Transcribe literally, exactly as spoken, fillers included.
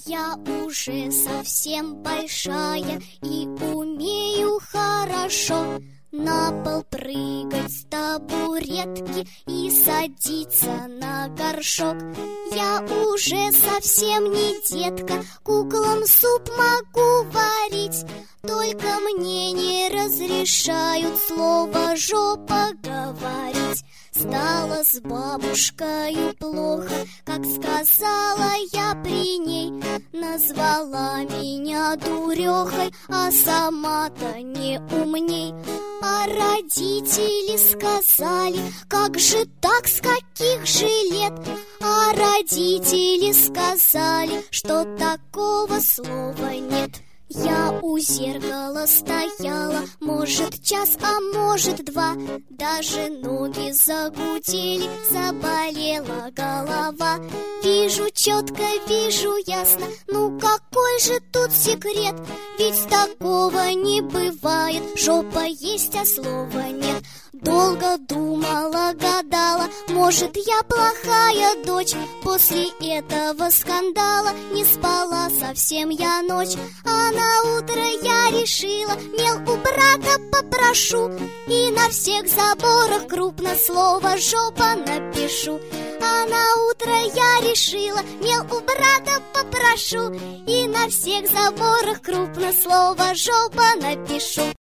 Я уже совсем большая и умею хорошо на пол прыгать с табуретки и садиться на горшок. Я уже совсем не детка, куклам суп могу варить, только мне не разрешают слово «жопа» говорить. Стало с бабушкою плохо, как сказала я при ней. Назвала меня дурехой, а сама-то не умней. А родители сказали: как же так, с каких же лет? А родители сказали, что такого слова нет. Я у зеркала стояла, может, час, а может, два. Даже ноги загудели, заболела голова. Вижу четко, вижу ясно, ну какой же тут секрет? Ведь такого не бывает, жопа есть, а слова нет. Долго думала, гадала, может, я плохая дочь. После этого скандала не спала совсем я ночь. А на утро я решила, мел у брата попрошу, и на всех заборах крупно слово «жопа» напишу. А на утро я решила, мел у брата попрошу, и на всех заборах крупно слово «жопа» напишу.